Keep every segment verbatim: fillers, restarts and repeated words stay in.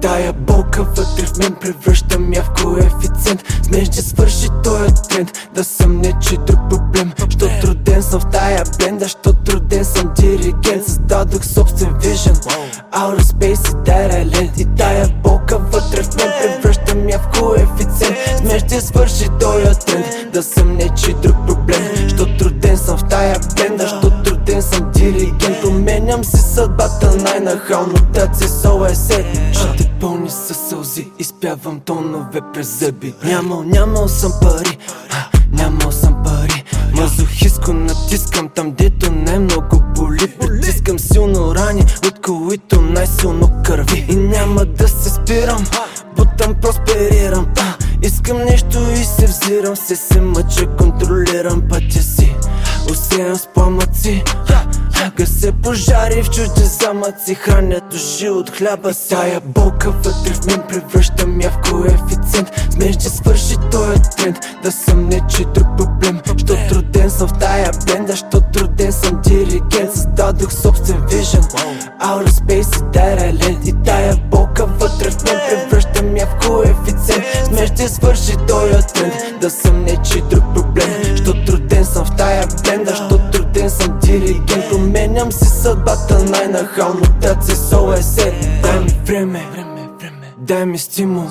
тая болка вътре в мен превръщам я в коефициент. Смееш, че свърши този тренд, да съм нечи друг проблем. Щото роден съм в тая бенда, щото роден съм диригент. Създадох собствен вижен, outer space и дайрелент. И тая болка вътре в мен превръщам я в коефициент. Смееш, че свърши този тренд, да съм нечи друг проблем. Щото роден съм в тая бенда, щото роден съм диригент. Променям си съдбата най-нахално, that's is so I said. Ще те пълни със сълзи, изпявам тонове през зъби. Нямал, нямал съм пари, а, нямал съм пари. Мазохистко натискам там, дето най-много боли. Притискам силно рани, от които най-силно кърви. И няма да се спирам, бутам просперирам. а, Искам нещо и се взирам, се се мъча, контролирам пътя си. Усеям с пламъци, гасе пожари в чужди замъци. Храня души от хляба си. Тая болка вътре в мен превръщам я в коефициент. Смееш, че свърши този тренд, да съм нечи друг проблем. Щото роден съм в тая бенда, щото роден съм диригент. Създадох собствен вижен, outer space и дайрелент. И тая болка вътре в мен превръщам я в коефициент. Смееш, че свърши този тренд, да съм нечи друг проблем. Щото роден съм в тая бенда, щото роден съм диригент. Променям си съдбата най-нахално, that's is so I said. Дай ми време, дай ми стимул,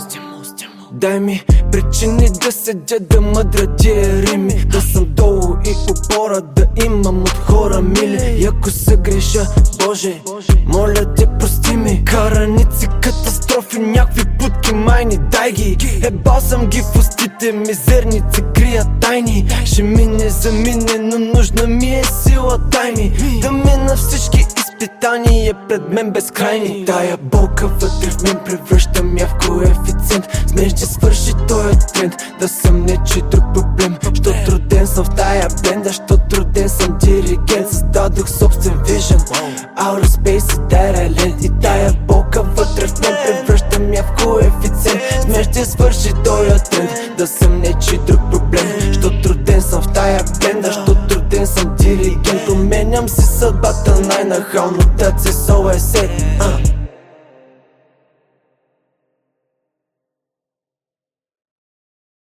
дай ми причини да седя, да мъдра тия рими. Да съм долу и опора, да имам от хора мили. И ако се греша, Боже, моля те прости ми. Караници, катастрофи, някакви путки майни, дай ги. Ебал съм ги в устите, мизерници крият тайни. Ще мине, замине, но нужна ми е сила, дай ми. Да мина всички изпитания пред мен безкрайни. Тая болка вътре в мен превръщам я в коефициент. Смееш, че свърши този тренд, да съм нечи друг проблем. Щото роден съм в тая бенда, щото роден съм диригент. Създадох собствен вижен, outer space и дайрелент. И тая болка вътре в мен превръщам я в коефициент. Смееш, че свърши този тренд, да съм нечи друг проблем. Щото роден съм в тая бенда, щото роден съм диригент. Променям си съдбата най-нахално, that's is so I said.